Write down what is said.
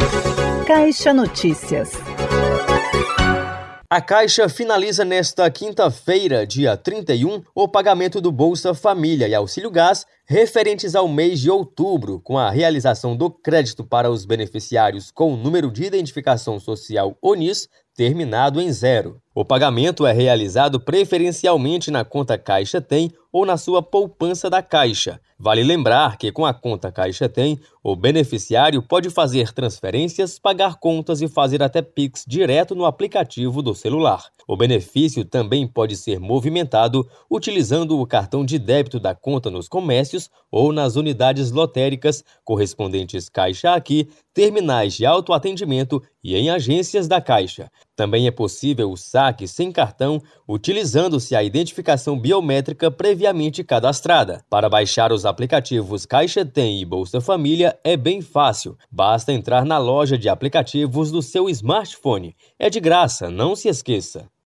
Caixa Notícias. A Caixa finaliza nesta quinta-feira, dia 31, o pagamento do Bolsa Família e Auxílio Gás referentes ao mês de outubro, com a realização do crédito para os beneficiários com o número de identificação social ONIS terminado em 0. O pagamento é realizado preferencialmente na conta Caixa Tem ou na sua poupança da Caixa. Vale lembrar que com a conta Caixa Tem, o beneficiário pode fazer transferências, pagar contas e fazer até Pix direto no aplicativo do celular. O benefício também pode ser movimentado utilizando o cartão de débito da conta nos comércios ou nas unidades lotéricas correspondentes Caixa Aqui, terminais de autoatendimento e em agências da Caixa. Também é possível o saque sem cartão, utilizando-se a identificação biométrica previamente cadastrada. Para baixar os aplicativos Caixa Tem e Bolsa Família é bem fácil. Basta entrar na loja de aplicativos do seu smartphone. É de graça, não se esqueça.